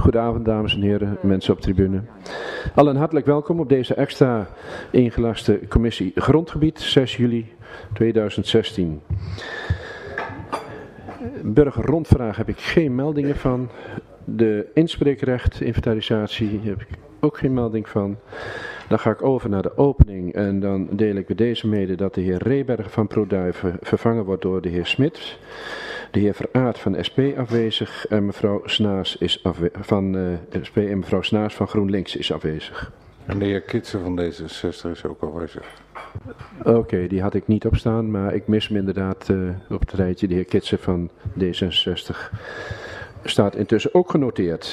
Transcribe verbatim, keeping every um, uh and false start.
Goedenavond, dames en heren, mensen op de tribune. Allen hartelijk welkom op deze extra ingelaste commissie Grondgebied, zes juli tweeduizend zestien. Burgerrondvraag heb ik geen meldingen van. De inspreekrecht, inventarisatie, heb ik ook geen melding van. Dan ga ik over naar de opening en dan deel ik bij deze mede dat de heer Reberg van Produiven vervangen wordt door de heer Smit. De heer Veraert van S P afwezig en mevrouw Snaas is afwe- van uh, S P en mevrouw Snaas van GroenLinks is afwezig. En de heer Kitsen van D zesenzestig is ook afwezig. Oké, okay, die had ik niet opstaan, maar ik mis hem inderdaad uh, op het rijtje. De heer Kitsen van D zesenzestig staat intussen ook genoteerd.